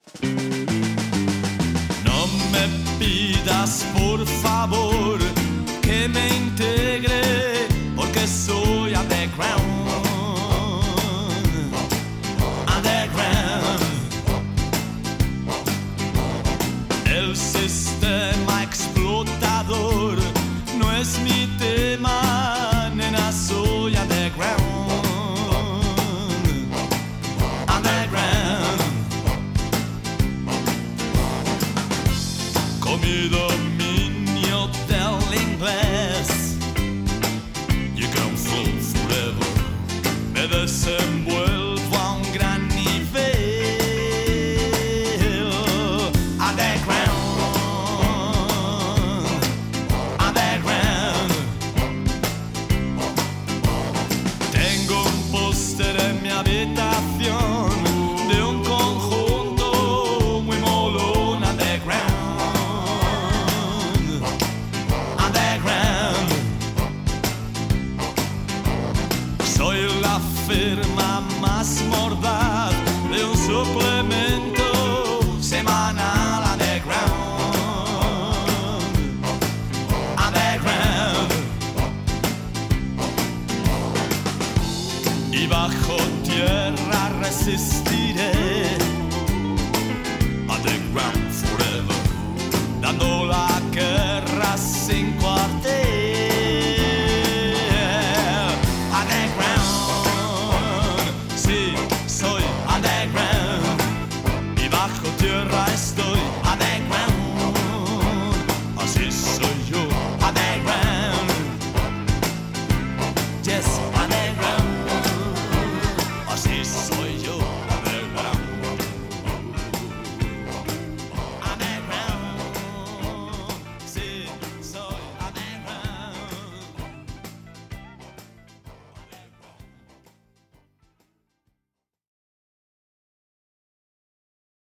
No me pidas por favor que me integre, porque soy underground. El sistema explotador no es mi tema, nena, soy underground. Con mi dominio del inglés, you can fool forever. Me desenvuelvo a un gran nivel. En mi habitación de un conjunto muy molón, underground. Soy la firma más mordaz de un suplemento semanal, underground. Y bajo tierra resistiré, underground forever, dando la guerra sin cuartel. Underground, sí, soy underground, y bajo tierra estoy.